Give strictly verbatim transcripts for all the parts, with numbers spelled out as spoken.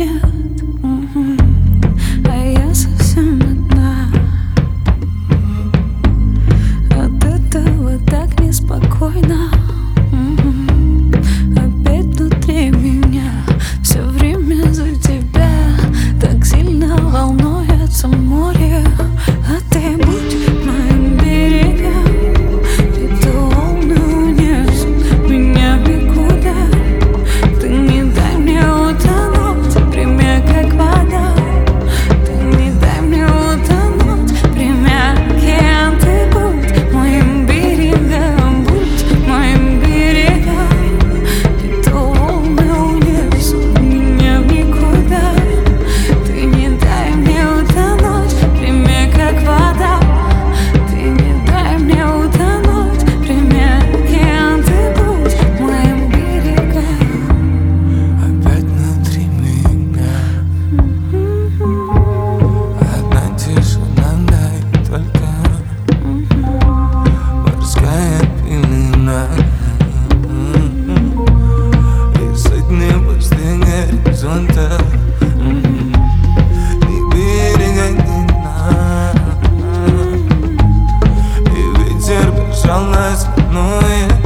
нет. Мгм. А я совсем одна. От этого так неспокойно. Мгм. Опять внутри меня все время за тебя. Так сильно волнуется море. А ты будь моим берегом, и то волны унесут меня в никуда. Ты не дай мне утонуть, прими как вода. Ты не дай мне утонуть, прими океан. Ты будь моим берегом, будь моим берегом, и то волны унесут меня в никуда. Ты не дай мне утонуть, прими как вода. Ты не дай мне утонуть, прими океан. Ты будь моим берегом. Опять внутри меня одна тишина, дай только морская пелена и сотни пустых горизонтов, и берега ни дна, и ветер безжалостно ноет.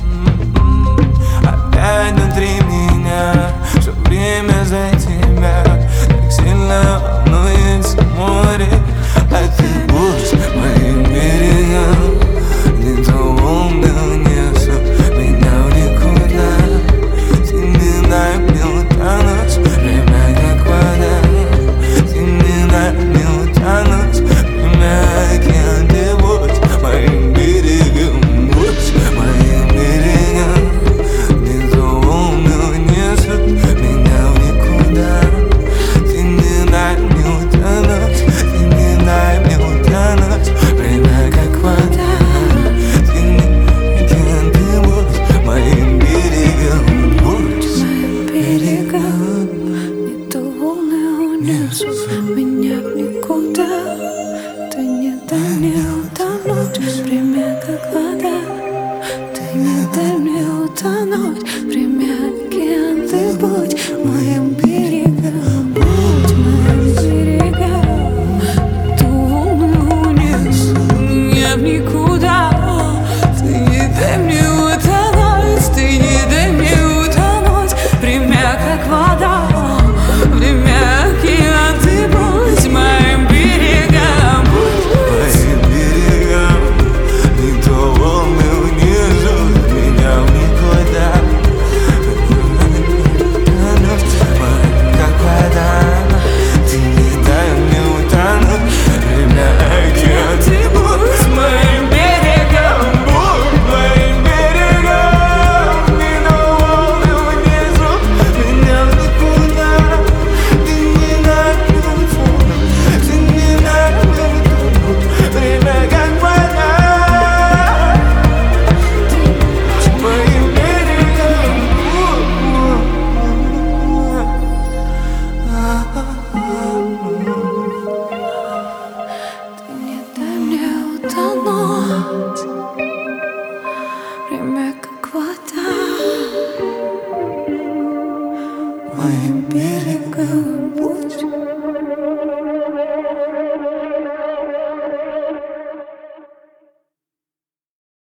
Опять внутри меня все время за тебя. Так сильно волнуется море. А ты будь моим берегом, не то волны унесут меня в никуда. Ты не дай мне утонуть, время как вода. Ты не дай мне утонуть, время океан. Ты будь моим берегом, будь моим берегом, не то волны унесут меня в никуда. Ты не дай мне утонуть, ты не дай мне утонуть, время как вода. Ты не океан, ты будь моим берегом, будь Моим берегом, не то волны унесут меня в никуда. Ты не дай мне утонуть, прими как вода. Ты не дай мне утонуть, прими океан. Ты будь моим берегом, будь моим берегом. То волны унесут меня в никуда. Ты не дай мне утонуть, ты не дай мне утонуть, прими как вода. Время океан. Ты будь моим берегом, моим берегом, не то волны унесут меня в никуда. Утонуть, как вода. Ты не дай мне утонуть, время океан. Ты будь моим берегом, будь моим берегом, не то волны унесут меня в никуда. Ты не дай мне утонуть, ты не дай мне утонуть, время как вода. Моим берегом, ты не дай мне утонуть, время как вода. моим Берегом будь.